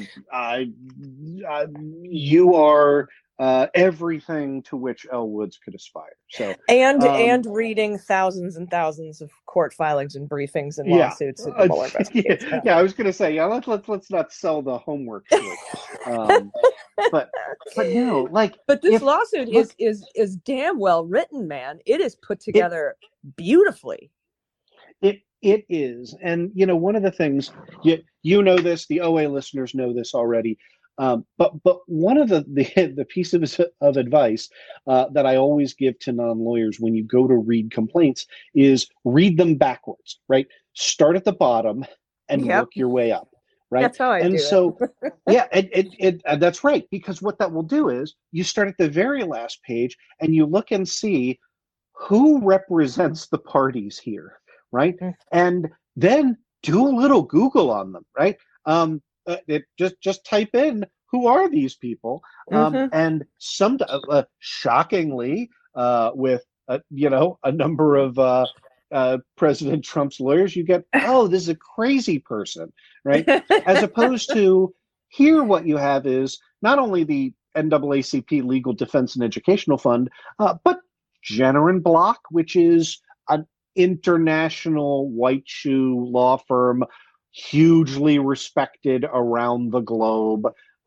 You are everything to which Elle Woods could aspire. So and reading thousands and thousands of court filings and briefings and lawsuits and Mueller investigation. I was going to say, let's not sell the homework to it. But no, but this lawsuit is damn well written, man. It is put together beautifully. It is, and one of the things you know this, the OA listeners know this already. But one of the pieces of advice that I always give to non-lawyers when you go to read complaints is read them backwards, right? Start at the bottom and work your way up, right? That's how I do it. Yeah, that's right. Because what that will do is you start at the very last page and you look and see who represents the parties here, right? And then do a little Google on them, right? Just type in who are these people, and some shockingly, with a number of President Trump's lawyers, you get this is a crazy person, right? As opposed to here, what you have is not only the NAACP Legal Defense and Educational Fund, but Jenner and Block, which is an international white shoe law firm, hugely respected around the globe.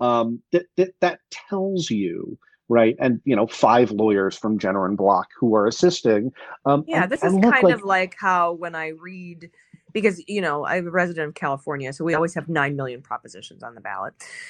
That tells you, right? And 5 lawyers from Jenner and Block who are assisting. This is kind of like how when I read, because I'm a resident of California, so we always have 9 million propositions on the ballot,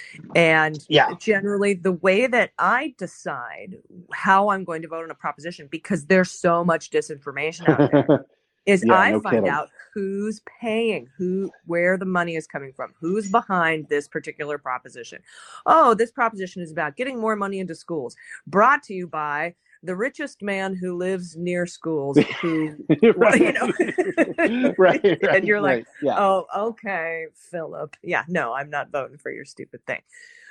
and generally the way that I decide how I'm going to vote on a proposition, because there's so much disinformation out there. I find out who's paying, where the money is coming from, who's behind this particular proposition. Oh, this proposition is about getting more money into schools, brought to you by the richest man who lives near schools, who, right. Right. And you're like, oh, okay, Philip. Yeah, no, I'm not voting for your stupid thing.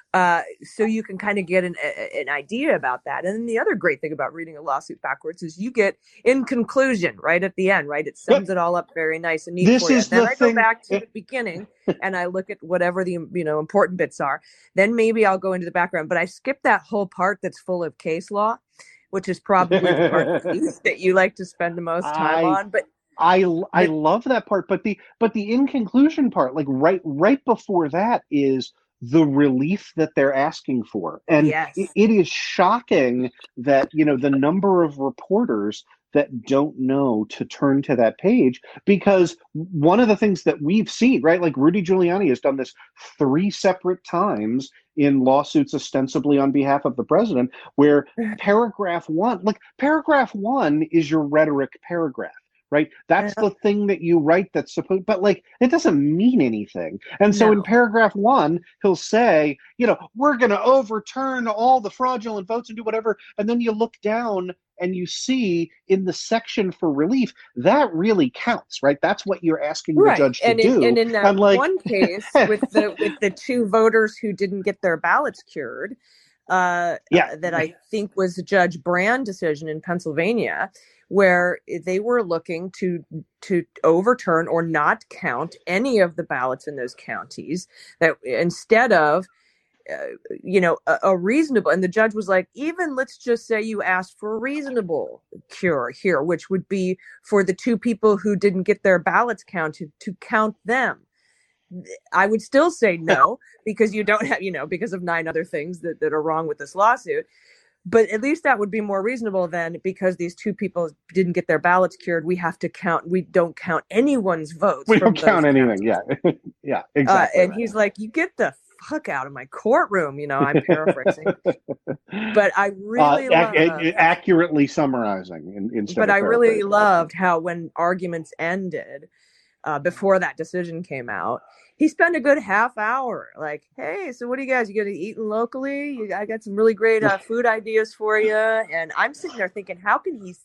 So you can kind of get an idea about that. And then the other great thing about reading a lawsuit backwards is you get in conclusion right at the end, right? It sums it all up very nice and neat for you. Then I go back to the beginning and I look at whatever the important bits are. Then maybe I'll go into the background, but I skip that whole part that's full of case law, which is probably the part that you like to spend the most time on. But I love that part, but the in conclusion part, like right before that, is the relief that they're asking for. And it is shocking that, the number of reporters that don't know to turn to that page, because one of the things that we've seen, right, like Rudy Giuliani has done this 3 separate times in lawsuits ostensibly on behalf of the president, where paragraph 1 is your rhetoric paragraph. Right? That's the thing that you write that's supposed, but it doesn't mean anything. And so in paragraph 1, he'll say, we're going to overturn all the fraudulent votes and do whatever. And then you look down and you see in the section for relief, that really counts, right? That's what you're asking the judge to do. And in that one case with the 2 voters who didn't get their ballots cured, that I think was the Judge Brand decision in Pennsylvania, where they were looking to overturn or not count any of the ballots in those counties, that instead of a reasonable, and the judge was like, even let's just say you asked for a reasonable cure here, which would be for the 2 people who didn't get their ballots counted, to count them. I would still say no, because you don't have, because of 9 other things that are wrong with this lawsuit. But at least that would be more reasonable than, because these 2 people didn't get their ballots cured, we don't count anyone's votes. We don't count anything. Yeah. Yeah, exactly. And he's like, you get the fuck out of my courtroom. I'm paraphrasing. But I really accurately summarizing instead. But I really loved how, when arguments ended, before that decision came out, he spent a good half hour like, hey, so what do you guys, you gonna eating locally? I got some really great food ideas for you. And I'm sitting there thinking, how can he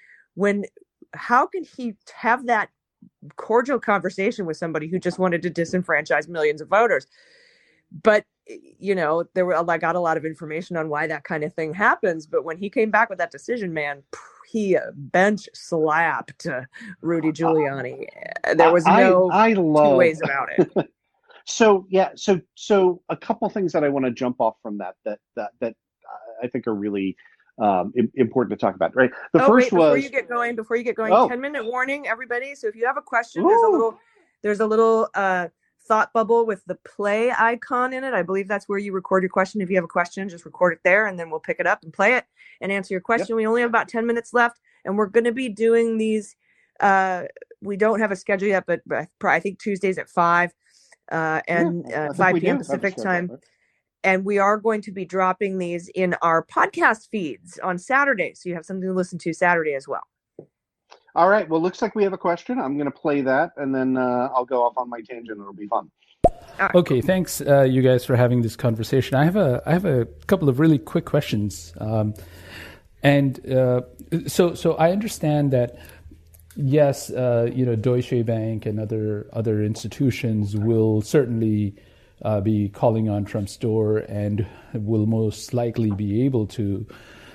have that cordial conversation with somebody who just wanted to disenfranchise millions of voters? But I got a lot of information on why that kind of thing happens. But when he came back with that decision, man, he bench slapped Rudy Giuliani. There was no two ways about it. So a couple things that I want to jump off from that I think are really important to talk about. Right. Before you get going, 10-minute warning, everybody. So if you have a question, there's a little thought bubble with the play icon in it. I believe that's where you record your question. If you have a question, just record it there, and then we'll pick it up and play it and answer your question. Yep. We only have about 10 minutes left, and we're going to be doing these. We don't have a schedule yet, but I think Tuesdays at 5 and 5 p.m. Pacific time. Right? And we are going to be dropping these in our podcast feeds on Saturday. So you have something to listen to Saturday as well. All right. Well, looks like we have a question. I'm going to play that, and then I'll go off on my tangent. It'll be fun. Right. Okay. Thanks, you guys, for having this conversation. I have a couple of really quick questions, so I understand that, yes, Deutsche Bank and other institutions will certainly be calling on Trump's door and will most likely be able to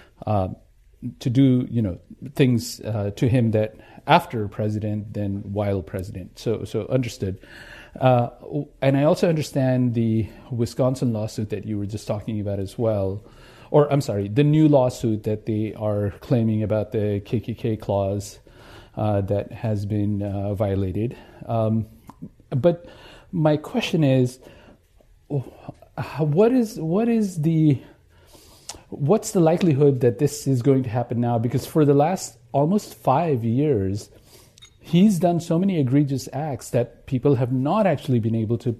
do things to him that after president than while president. So understood. And I also understand the Wisconsin lawsuit that you were just talking about as well. Or I'm sorry, the new lawsuit that they are claiming about the KKK clause that has been violated. But my question is, what's the likelihood that this is going to happen now? Because for the last almost 5 years, he's done so many egregious acts that people have not actually been able to.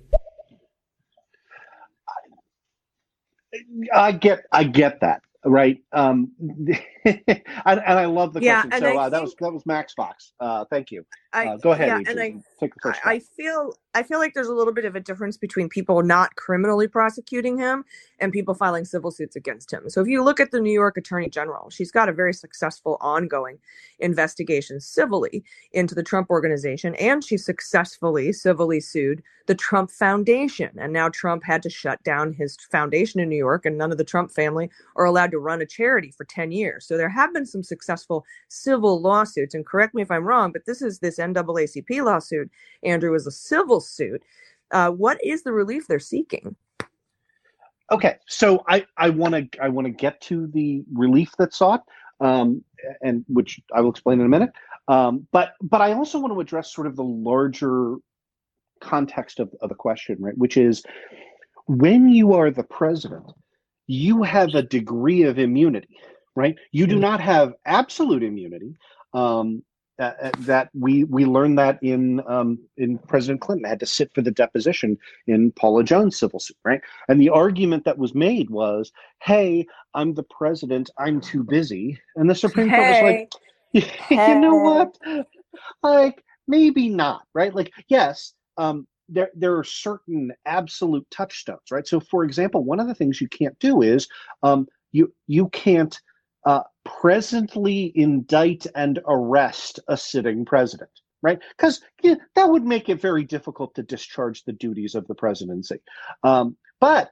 I get that, right? And I love the question. So that was Max Fox. Thank you. Go ahead. Yeah, and take the first I feel like there's a little bit of a difference between people not criminally prosecuting him and people filing civil suits against him. So if you look at the New York Attorney General, she's got a very successful ongoing investigation civilly into the Trump organization, and she successfully civilly sued the Trump Foundation. And now Trump had to shut down his foundation in New York, and none of the Trump family are allowed to run a charity for 10 years. So there have been some successful civil lawsuits. And correct me if I'm wrong, but this NAACP lawsuit, Andrew, is a civil suit. What is the relief they're seeking? Okay, so I want to get to the relief that's sought, and which I will explain in a minute. But I also want to address sort of the larger context of the question, right? Which is, when you are the president, you have a degree of immunity, right? You do not have absolute immunity. That we learned that in President Clinton had to sit for the deposition in Paula Jones' civil suit, right? And the argument that was made was, "Hey, I'm the president. I'm too busy." And the Supreme Court was like, "You know what? Like, maybe not, right? Like, yes, there are certain absolute touchstones, right? So, for example, one of the things you can't do is you can't presently indict and arrest a sitting president, right? Because that would make it very difficult to discharge the duties of the presidency. But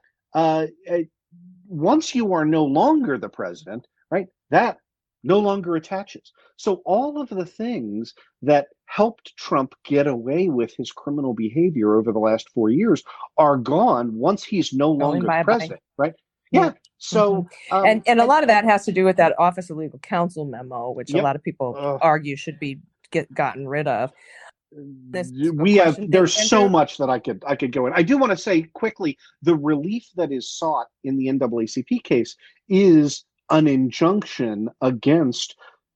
once you are no longer the president, right, that no longer attaches. So all of the things that helped Trump get away with his criminal behavior over the last 4 years are gone once he's no longer president, right? Yeah. So, and a lot of that has to do with that Office of Legal Counsel memo, which a lot of people argue should be gotten rid of. There's so much that I could go in. I do want to say quickly, the relief that is sought in the NAACP case is an injunction against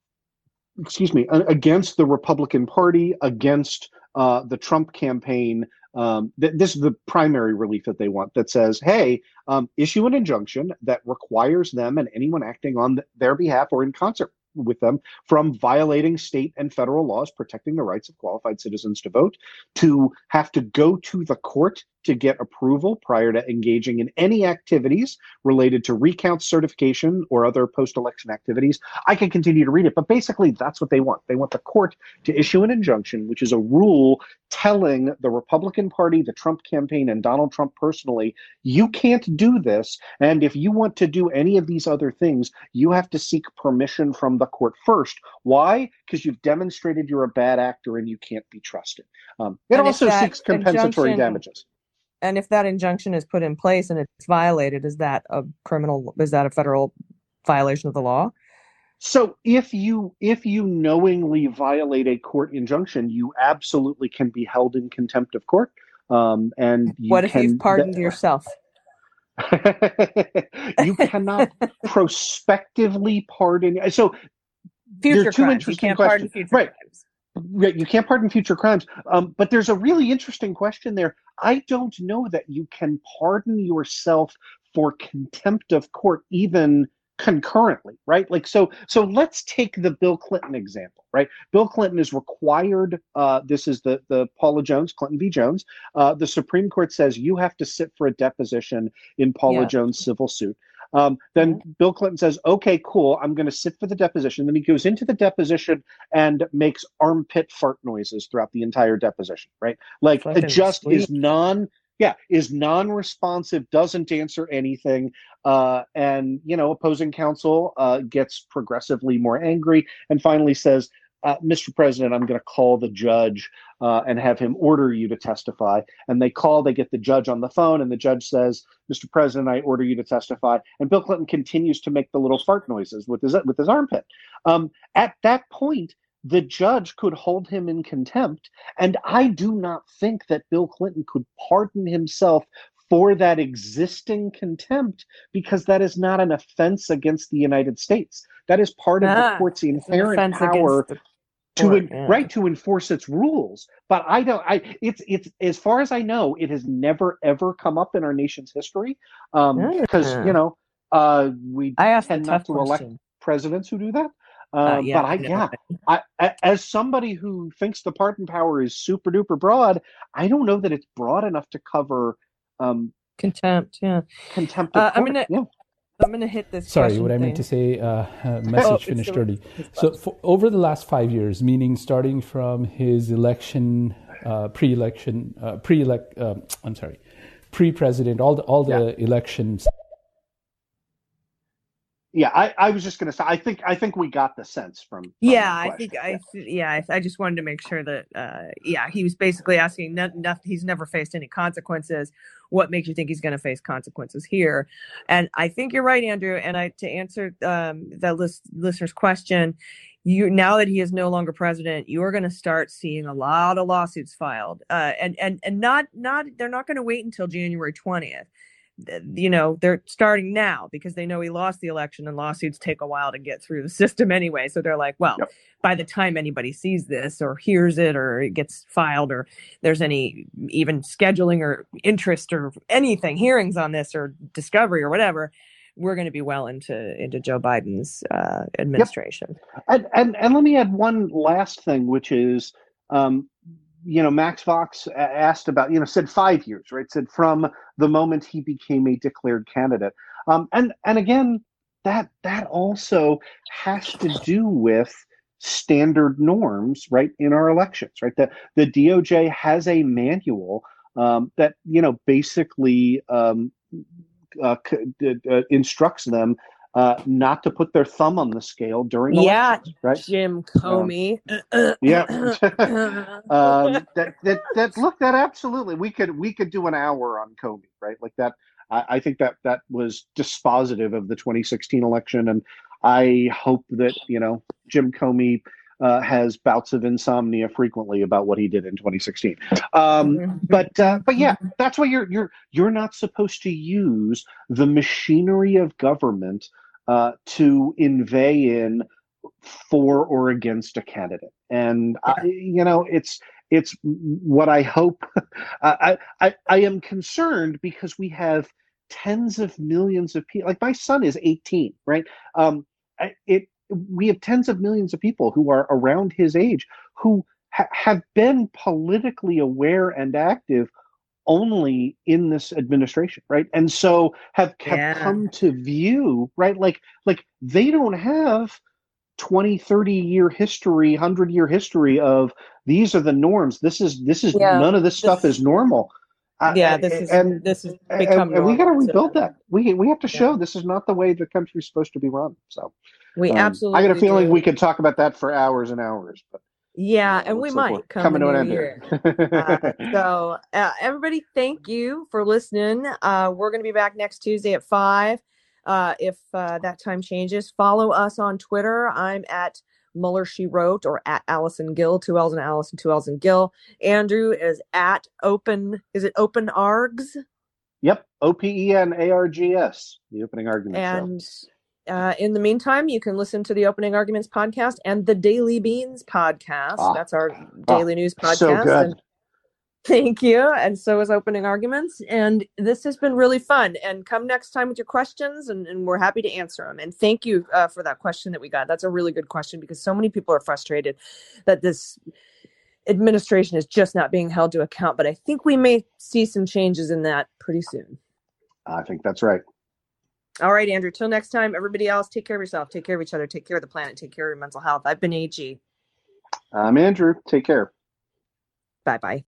the Republican Party, against the Trump campaign. This is the primary relief that they want, that says, hey, issue an injunction that requires them and anyone acting on their behalf or in concert with them from violating state and federal laws protecting the rights of qualified citizens to vote, to have to go to the court to get approval prior to engaging in any activities related to recount, certification, or other post-election activities. I can continue to read it, but basically that's what they want. They want the court to issue an injunction, which is a rule telling the Republican Party, the Trump campaign, and Donald Trump personally, you can't do this, and if you want to do any of these other things, you have to seek permission from the court first. Why? Because you've demonstrated you're a bad actor and you can't be trusted. It also seeks compensatory damages. And if that injunction is put in place and it's violated, is that a federal violation of the law? So if you knowingly violate a court injunction, you absolutely can be held in contempt of court. And what if you've pardoned yourself? You cannot prospectively pardon. So future there are two crimes. interesting You can't questions. Pardon future crimes. Right, you can't pardon future crimes. But there's a really interesting question there. I don't know that you can pardon yourself for contempt of court even concurrently, right? Like, so let's take the Bill Clinton example, right? Bill Clinton is required, this is the Paula Jones, Clinton v. Jones. The Supreme Court says you have to sit for a deposition in Paula Jones' civil suit. Then Bill Clinton says, okay, cool, I'm going to sit for the deposition. Then he goes into the deposition and makes armpit fart noises throughout the entire deposition, right? Like, it just is non-responsive, doesn't answer anything. And, opposing counsel gets progressively more angry and finally says, Mr. President, I'm going to call the judge and have him order you to testify. And they get the judge on the phone, and the judge says, Mr. President, I order you to testify. And Bill Clinton continues to make the little fart noises with his armpit. At that point, the judge could hold him in contempt. And I do not think that Bill Clinton could pardon himself for that existing contempt, because that is not an offense against the United States. That is part of the court's inherent power to enforce its rules. But it's as far as I know, it has never ever come up in our nation's history, because we tend not to elect presidents who do that. But as somebody who thinks the pardon power is super duper broad, I don't know that it's broad enough to cover contempt. Contempt of court. I'm going to hit this. Sorry, what I meant to say, message finished early. So over the last 5 years, meaning starting from his election, pre-president, all the elections. Yeah, I was just going to say, I think we got the sense from I just wanted to make sure that, he was basically asking, he's never faced any consequences. What makes you think he's going to face consequences here? And I think you're right, Andrew. And to answer the listener's question, now that he is no longer president, you are going to start seeing a lot of lawsuits filed, and not they're not going to wait until January 20th. They're starting now because they know he lost the election, and lawsuits take a while to get through the system anyway. So they're like, well, by the time anybody sees this or hears it or it gets filed or there's any even scheduling or interest or anything, hearings on this or discovery or whatever, we're going to be well into Joe Biden's administration. And let me add one last thing, which is, Max Vox asked about, said 5 years, right? Said from the moment he became a declared candidate. And again, that also has to do with standard norms, right, in our elections, right? The DOJ has a manual that, basically instructs them not to put their thumb on the scale during elections, right? Jim Comey. That absolutely, we could do an hour on Comey, right? Like that. I think that was dispositive of the 2016 election, and I hope that Jim Comey has bouts of insomnia frequently about what he did in 2016. But yeah, that's why you're not supposed to use the machinery of government to inveigh in for or against a candidate. And it's what I hope. I am concerned because we have tens of millions of people. Like my son is 18, right? We have tens of millions of people who are around his age who have been politically aware and active only in this administration, right? And so have come to view, right? Like they don't have 20, 30-year history, 100-year history of these are the norms. This is none of this stuff is normal. This is become and we got to rebuild that. We have to show this is not the way the country's supposed to be run. So we absolutely. I got a feeling we could talk about that for hours and hours. But and we might come to an end. So everybody, thank you for listening. We're going to be back next Tuesday at 5. If that time changes, follow us on Twitter. I'm at Mueller She Wrote, or at Allison Gill, 2 L's and Allison, 2 L's and Gill. Andrew is at Open Args? Yep, OPENARGS, the Opening Arguments. And in the meantime, you can listen to the Opening Arguments podcast and the Daily Beans podcast. That's our daily news podcast. So good. And thank you. And so is Opening Arguments. And this has been really fun. And come next time with your questions, and we're happy to answer them. And thank you for that question that we got. That's a really good question, because so many people are frustrated that this administration is just not being held to account. But I think we may see some changes in that pretty soon. I think that's right. All right, Andrew. Till next time, everybody else, take care of yourself, take care of each other, take care of the planet, take care of your mental health. I've been AG. I'm Andrew. Take care. Bye-bye.